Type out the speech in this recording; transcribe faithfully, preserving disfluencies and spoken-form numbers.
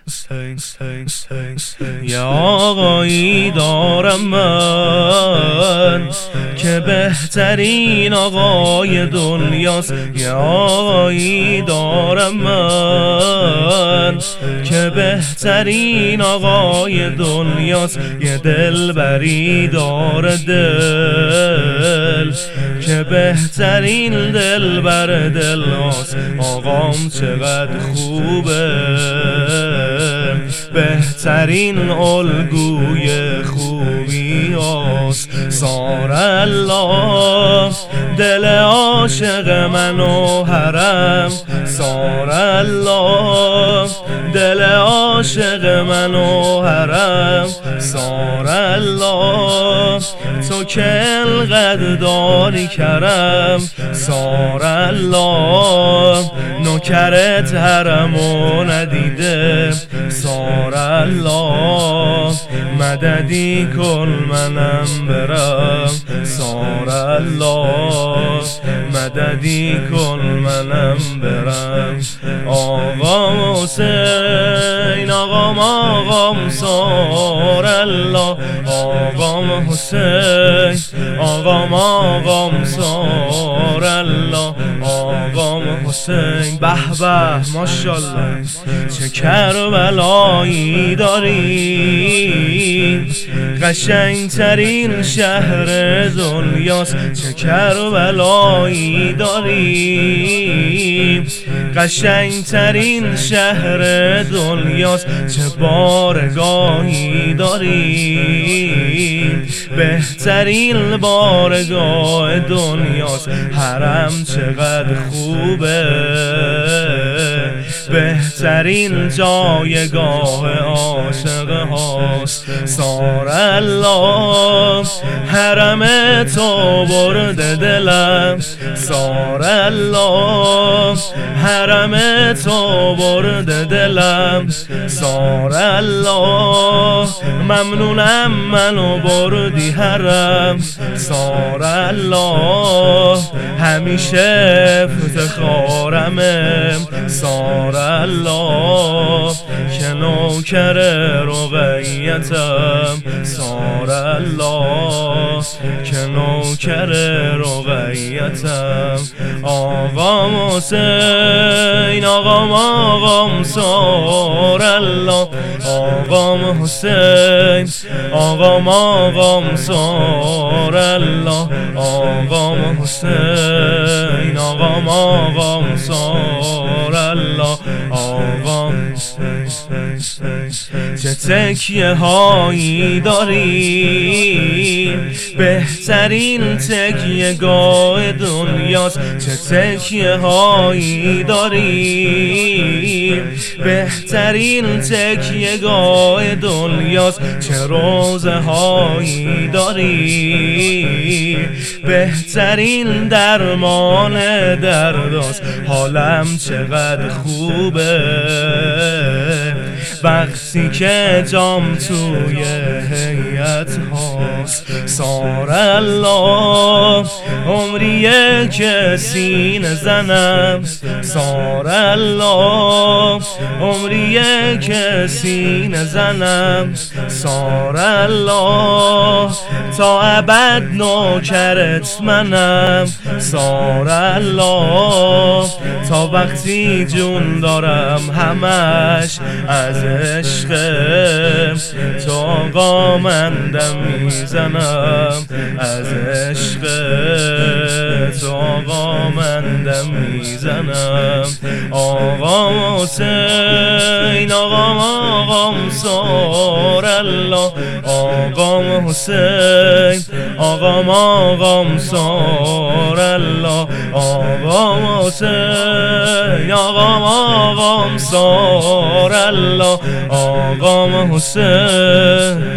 یه آقایی دارم من که بهترین آقای دنیاست. یه آقایی دارم من که بهترین آقای دنیاست. یه دلبری داره دل که بهترین دلبر دلهاست. آقام چقدر خوبه، بهترین الگوی خوبی هاست. سارالله دل عاشق من و حرم، سارالله دل عاشق من و حرم، سارالله تو که انقدر داری کرم، سارالله نوکرت حرمو ندیده، سارالله مددی کن منم برم، سارالله مددی کن منم برم. آقام حسین آقام آقام سارالله، آقام حسین آقام آقام سارالله، آقام حسین. به به ماشاءالله چه کربلایی داری، قشنگترین شهر دنیاست. چه کربلایی داری، قشنگترین شهر دنیاست. چه بارگاهی داری، بهترین بارگاه دنیاست. حرم چقدر خوبه، بهترین جایگاه عاشق هاست. سارالله حرم تو برده دلم، سارالله حرم تو برده دلم، سارالله ممنونم منو بردی حرم، سارالله همیشه افتخارمه، سارالله که نوکر رقیتم، سارالله که نوکر رقیتم. آقام حسین آقام آقام سارالله، آقام حسین آقام آقام سارالله، آقام حسین آقام آقام سارالله، آقام. چه تکیه هایی داری، بهترین تکیه گاه دنیاست. چه تکیه هایی داری، بهترین تکیه گاه دنیاست. چه روزه هایی داری، بهترین درمان درداست. حالم چقدر خوبه، وقتی که جام توی هیئت هاست. سارالله عمریه که سینه زنم، سارالله عمریه که سینه زنم، سارالله تا ابد نوکرت منم، سارالله تا وقتی جون دارم همش از عشق تو آقا من دم میزنم، از عشق تو آقا من دم میزنم. آقام حسین آقام آقام سارالله، آقام حسین آقام آقام سارالله، آقام حسین آقام آقام سارالله، آقام حسین.